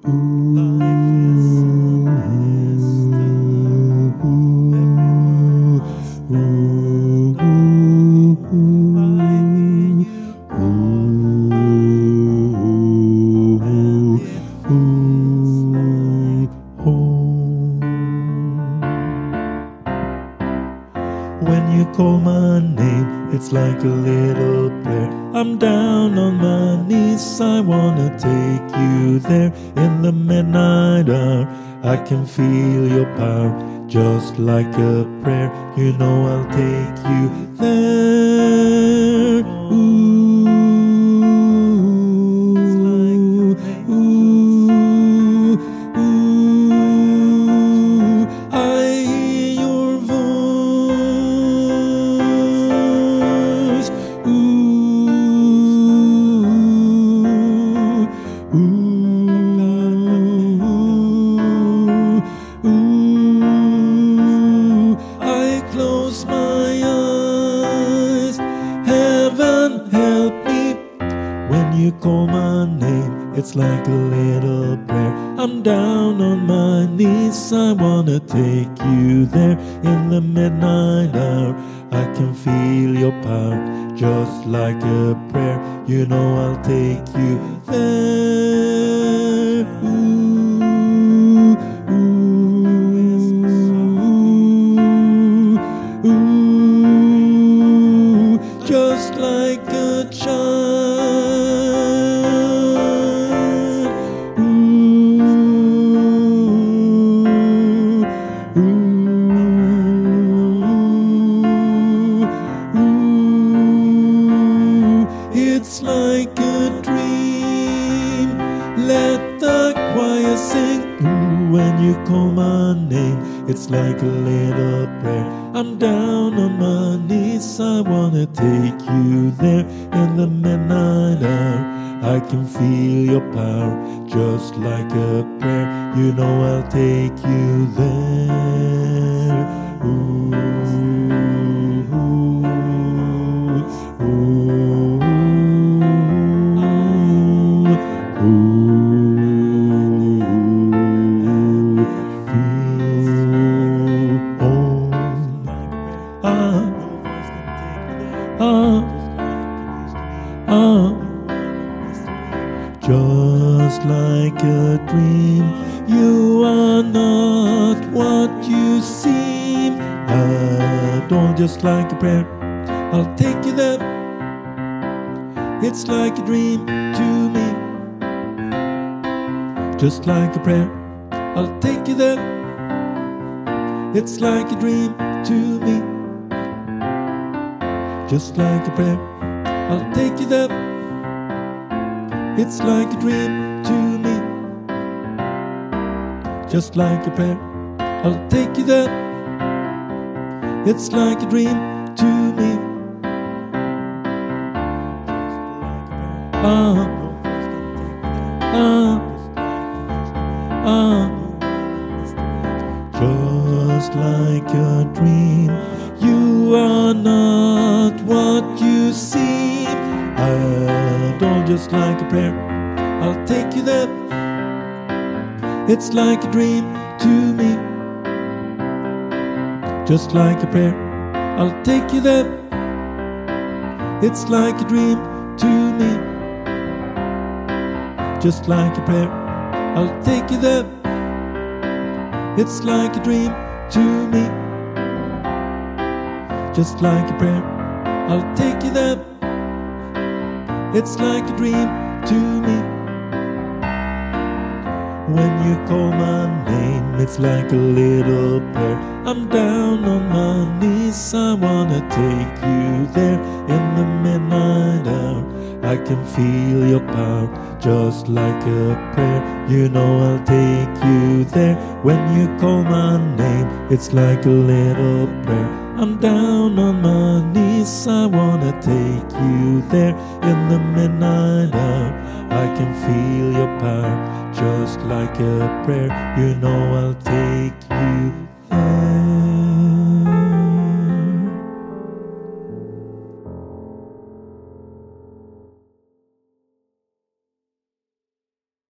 When you call my name, it's like a little prayer. I'm down on my knees, I wanna take you there. In the midnight hour, I can feel your power, just like a prayer. You know I'll take you there. I hear your voice. I close my eyes. Heaven help me. When you call my name, it's like a little prayer. I'm down on my knees, I wanna take you there. In the midnight hour, I can feel your power, just like a prayer. You know I'll take you there. Just like a child. It's like a dream. Let the choir sing. When you call my name, it's like a little prayer. I'm down on my knees, I wanna take you there. In the midnight hour, I can feel your power, just like a prayer. You know I'll take you there. Just like a dream, you are not what you seem. I don't just like a prayer, I'll take you there. It's like a dream to me. Just like a prayer, I'll take you there. It's like a dream to me. Just like a prayer, I'll take you there. It's like a dream to me. Just like a prayer, I'll take you there. It's like a dream to me. Just like a dream, you are not what you seem. I don't just like a prayer, I'll take you there. It's like a dream to me. Just like a prayer, I'll take you there. It's like a dream to me. Just like a prayer, I'll take you there. It's like a dream to me. Just like a prayer, I'll take you there. It's like a dream to me. When you call my name, it's like a little prayer. I'm down on my knees, I wanna take you there. In the midnight hour, I can feel your power, just like a prayer. You know I'll take you there. When you call my name, it's like a little prayer. I'm down on my knees, I wanna take you there. In the midnight hour, I can feel your power, just like a prayer. You know I'll take you there.